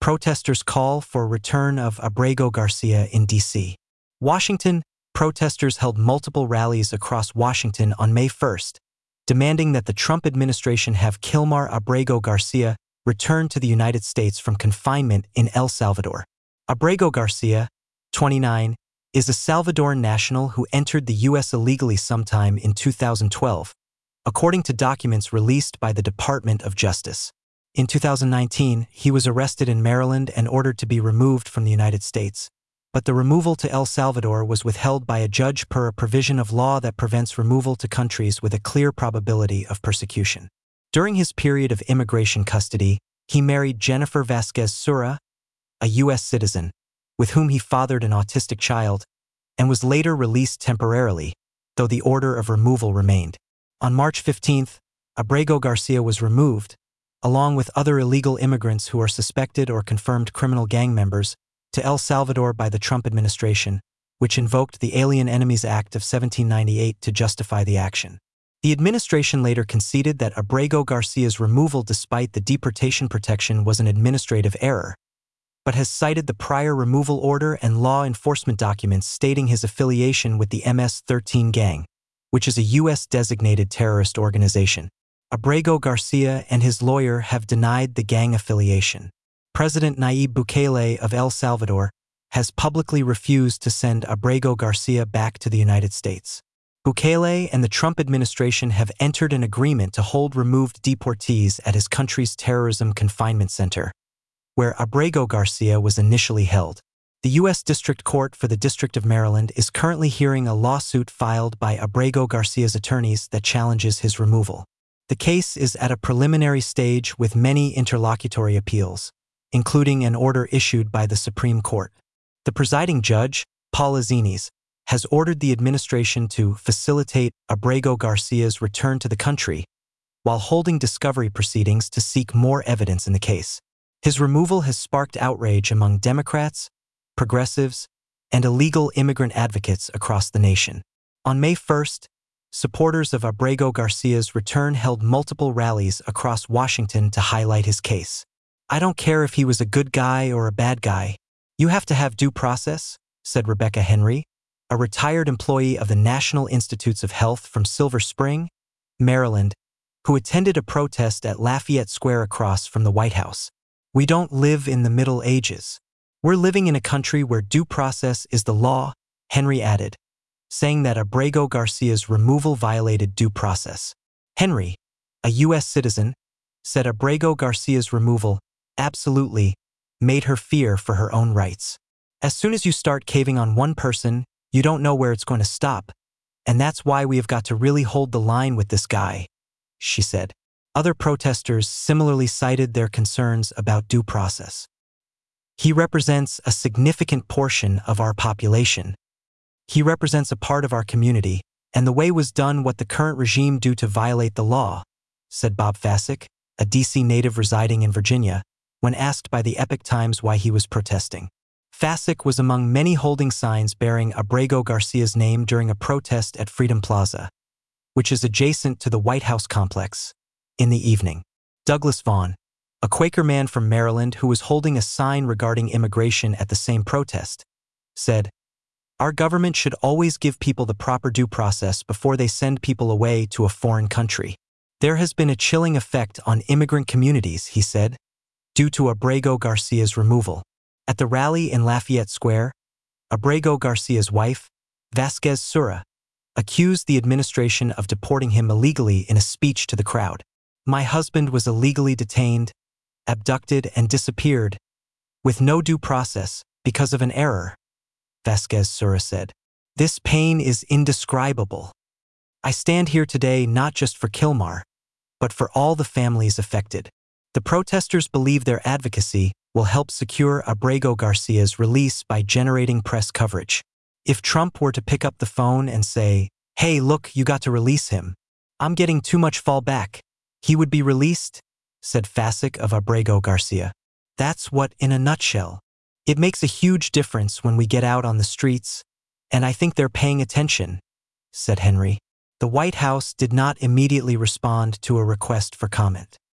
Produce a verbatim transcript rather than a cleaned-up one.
Protesters call for return of Abrego Garcia in D C Washington, protesters held multiple rallies across Washington on May first, demanding that the Trump administration have Kilmar Abrego Garcia return to the United States from confinement in El Salvador. Abrego Garcia, twenty-nine, is a Salvadoran national who entered the U S illegally sometime in two thousand twelve, according to documents released by the Department of Justice. In two thousand nineteen, he was arrested in Maryland and ordered to be removed from the United States, but the removal to El Salvador was withheld by a judge per a provision of law that prevents removal to countries with a clear probability of persecution. During his period of immigration custody, he married Jennifer Vasquez Sura, a U S citizen, with whom he fathered an autistic child, and was later released temporarily, though the order of removal remained. On March fifteenth, Abrego Garcia was removed, along with other illegal immigrants who are suspected or confirmed criminal gang members, to El Salvador by the Trump administration, which invoked the Alien Enemies Act of seventeen ninety-eight to justify the action. The administration later conceded that Abrego Garcia's removal despite the deportation protection was an administrative error, but has cited the prior removal order and law enforcement documents stating his affiliation with the M S thirteen gang, which is a U S-designated terrorist organization. Abrego Garcia and his lawyer have denied the gang affiliation. President Nayib Bukele of El Salvador has publicly refused to send Abrego Garcia back to the United States. Bukele and the Trump administration have entered an agreement to hold removed deportees at his country's terrorism confinement center, where Abrego Garcia was initially held. The U S District Court for the District of Maryland is currently hearing a lawsuit filed by Abrego Garcia's attorneys that challenges his removal. The case is at a preliminary stage with many interlocutory appeals, including an order issued by the Supreme Court. The presiding judge, Paula Zines, has ordered the administration to facilitate Abrego Garcia's return to the country while holding discovery proceedings to seek more evidence in the case. His removal has sparked outrage among Democrats, progressives, and illegal immigrant advocates across the nation. On May first, supporters of Abrego Garcia's return held multiple rallies across Washington to highlight his case. "I don't care if he was a good guy or a bad guy. You have to have due process," said Rebecca Henry, a retired employee of the National Institutes of Health from Silver Spring, Maryland, who attended a protest at Lafayette Square across from the White House. "We don't live in the Middle Ages. We're living in a country where due process is the law," Henry added, saying that Abrego Garcia's removal violated due process. Henry, a U S citizen, said Abrego Garcia's removal absolutely made her fear for her own rights. "As soon as you start caving on one person, you don't know where it's going to stop, and that's why we have got to really hold the line with this guy," she said. Other protesters similarly cited their concerns about due process. "He represents a significant portion of our population. He represents a part of our community, and the way was done what the current regime do to violate the law," said Bob Fasick, a D C native residing in Virginia, when asked by the Epoch Times why he was protesting. Fasick was among many holding signs bearing Abrego Garcia's name during a protest at Freedom Plaza, which is adjacent to the White House complex, in the evening. Douglas Vaughn, a Quaker man from Maryland who was holding a sign regarding immigration at the same protest, said, "Our government should always give people the proper due process before they send people away to a foreign country. There has been a chilling effect on immigrant communities," he said, due to Abrego Garcia's removal. At the rally in Lafayette Square, Abrego Garcia's wife, Vasquez Sura, accused the administration of deporting him illegally in a speech to the crowd. "My husband was illegally detained, abducted, and disappeared, with no due process, because of an error," Vasquez Sura said. "This pain is indescribable. I stand here today not just for Kilmar, but for all the families affected." The protesters believe their advocacy will help secure Abrego Garcia's release by generating press coverage. If Trump were to pick up the phone and say, "Hey, look, you got to release him. I'm getting too much fallback," he would be released, said Fasick of Abrego Garcia. "That's what in a nutshell. It makes a huge difference when we get out on the streets, and I think they're paying attention," said Henry. The White House did not immediately respond to a request for comment.